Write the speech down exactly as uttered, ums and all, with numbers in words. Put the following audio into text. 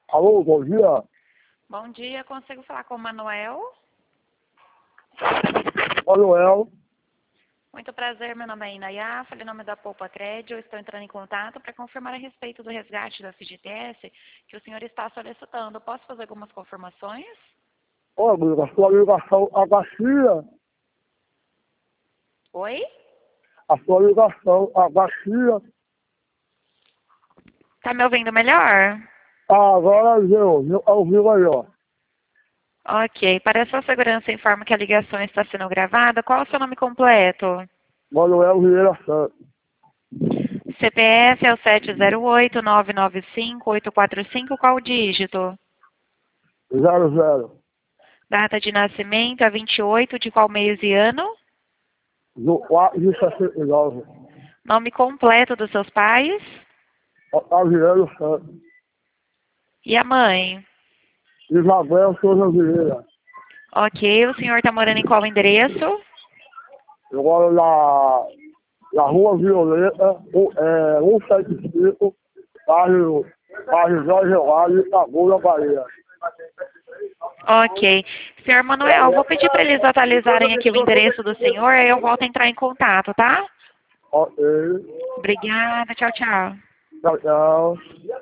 Alô, bom dia. Bom dia, consigo falar com o Manuel? Manuel. Muito prazer, meu nome é Inayá, falei em nome da Poupa Crédito, eu estou entrando em contato para confirmar a respeito do resgate da F G T S que o senhor está solicitando. Posso fazer algumas confirmações? Ô, amiga, a sua ligação, a Garcia, Oi? a sua ligação, a Garcia, Tá me ouvindo melhor? ah, agora eu, eu ouvi melhor. Ok, para a sua segurança, informo que a ligação está sendo gravada. Qual é o seu nome completo? Manuel Vieira Santos, C P F é o sete zero oito, nove nove cinco, oito quatro cinco, qual o dígito? zero zero, Data de nascimento é vinte e oito de qual mês e ano? do quatro de sessenta e nove, Nome completo dos seus pais? Otaviano Santos, E a mãe? Isabel Souza Vieira. Ok, o senhor está morando em qual endereço? Eu moro na, na Rua Violeta, um, é, cento e setenta e cinco, bairro, bairro Jorge Vale, Itabuna, Bahia. Ok. Senhor Manuel, vou pedir para eles atualizarem aqui o endereço do senhor, aí eu volto a entrar em contato, tá? Ok, Obrigada, tchau, tchau. tchau, tchau.